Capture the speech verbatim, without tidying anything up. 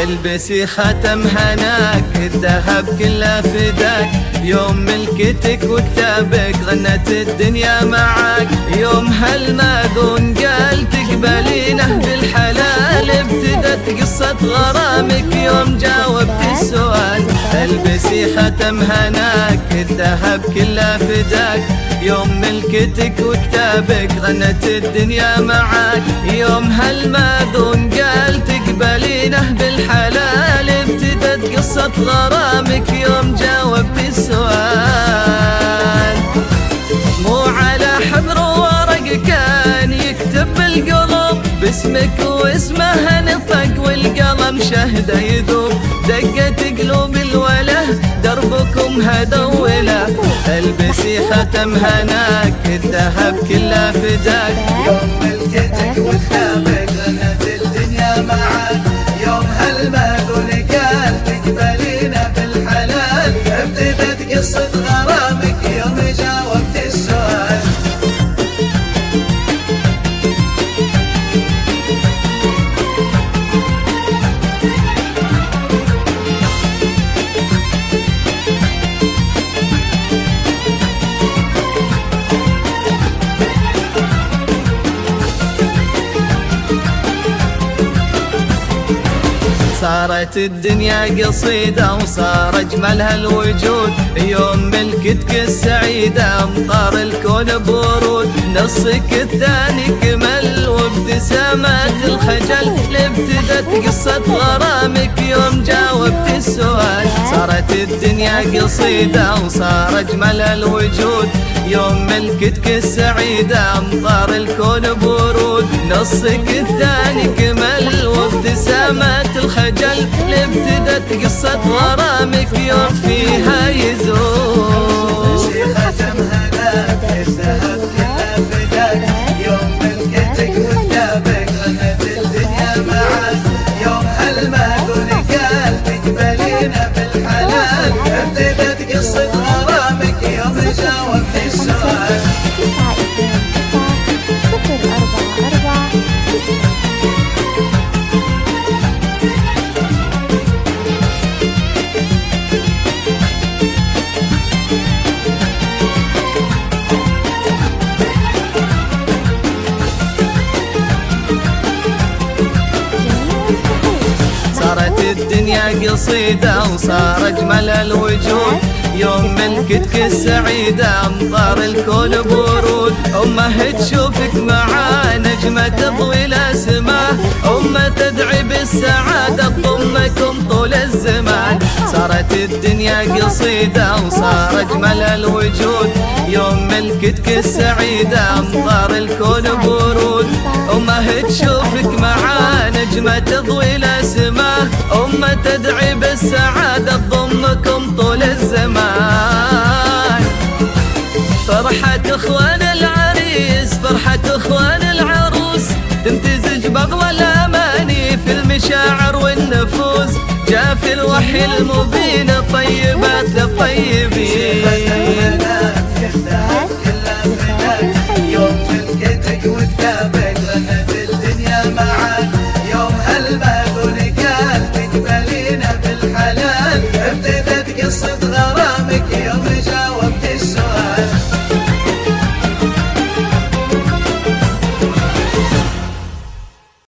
البسي ختم هناك الذهب كله فداك، يوم ملكتك وكتابك غنت الدنيا معاك، يوم هالماذون قال تقبلينه بالحلال، ابتدت قصة غرامك يوم جاوبت السؤال. البسي ختم هناك الذهب كله فداك، يوم ملكتك وكتابك غنت الدنيا معاك، يوم هالماذون قال تقبلينه بالحلال، ابتدت قصة غرامك يوم جاوبت السؤال. مو على حبر ورق كان يكتب بالقلب، باسمك واسمه نطق والقلم شهده يذوب، دقت قلوب الوله دربكم هدوله. البسي ختم هناك الذهب كله فداك، يوم ملكتك وكتابك غنت الدنيا معاك، يوم هالماذون قال تقبلينا بالحلال، ابتدت قصة غرامك يوم جاوبت السؤال. صارت الدنيا قصيدة وصار أجملها الوجود، يوم ملكتك السعيدة أمطار الكون بورود، نصك الثاني كمل وابتسامات الخجل، ابتدت قصة غرامك يوم جاوبت السؤال. صارت الدنيا قصيدة وصار أجملها الوجود، يوم ملكتك السعيدة أمطار الكون بورود، نصك الثاني كمل وابتسامات الخجل، ابتدت قصة غرامك يوم فيها يزول. ختم هناك الذهب كله فداك، يوم ملكتك وكتابك غنت الدنيا معاك، يوم هالماذون قال تقبلينا بالحلال، ابتدت قصة غرامك يوم جاوبت السؤال. صارت الدنيا قصيدة وصار أجمل الوجود، يوم ملكتك السعيدة أمطار الكون بورود، أمه تشوفك مع نجمة تضوي الأسماء، أمه تدعي بالسعادة تضمكم طول الزمان. صارت الدنيا قصيدة وصار أجمل الوجود، يوم ملكتك السعيدة أمطار الكون بورود، أمه تشوفك مع نجمة تضوي الأسماء، أمه تدعي بالسعادة تضمكم طول الزمان. فرحة اخوان العريس فرحة اخوان العروس، تمتزج باغلى الاماني في المشاعر والنفوس، جاء في الوحي المبين طيبات للطيب